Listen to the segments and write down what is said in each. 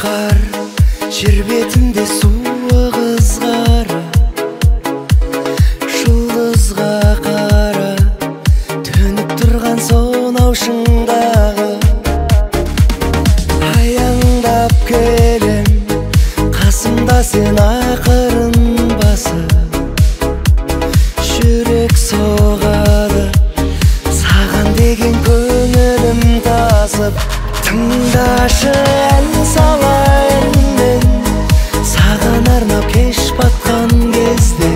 қар, жер бетінде суық ызғары, жұлдызға қара төніп тұрған сонау шыңдағы. Аяңдап келем, қасымда сен ақырын басып, жүрек соғады, саған деген көңілім тасып. Тыңдашы, ән салайын мен, саған арнап кеш батқан кезде.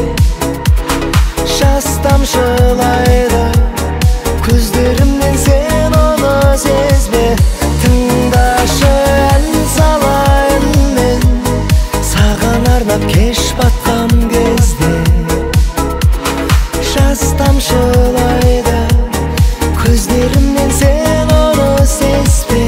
Жас тамшылайды көздерімнен, сен оны сезбе. Тыңдашы, ән салайын мен, саған арнап кеш батқан кезде. Жас тамшылайды көздерімнен, сен оны сезбе.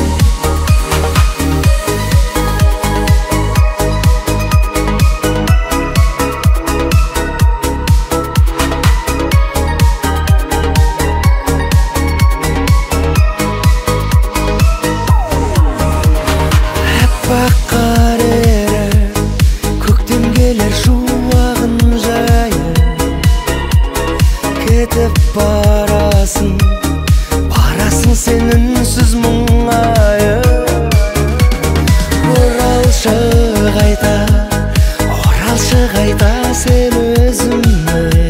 Аппақ қар еріп, көктем келер шуағын жайып. Кетіп барасың сен үнсіз мұңайып. Оралшы қайта сен өзіме.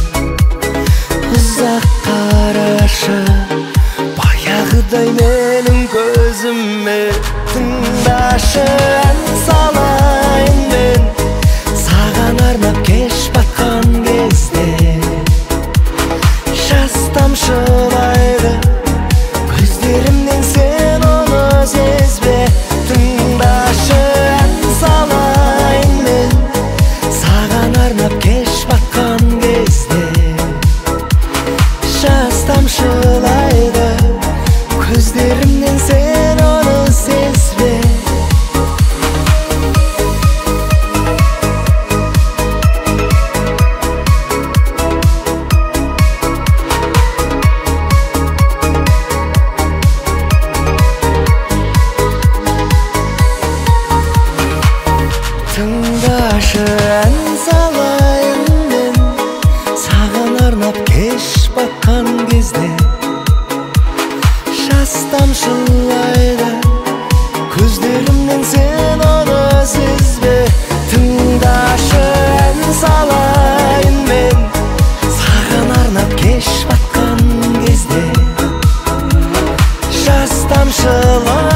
Ұзақ қарашы баяғыдай менің көзіме. Тыңдашы, ән салайын мен, саған арнап кеш батқан кезде. Жас тамшылайды көздерімнен, сен оны сезбе. Тыңдашы, ән салайын мен, саған арнап кеш батқан кезде. Жас тамшылайды көздерімнен, сен оны сезбе. Тыңдашы, ән салайын мен, саған арнап кеш батқан кезде. Жас тамшылайды көздерімнен, сен оны сезбе. Тыңдашы, ән салайын мен, саған арнап кеш батқан кезде. Жас тамшылайды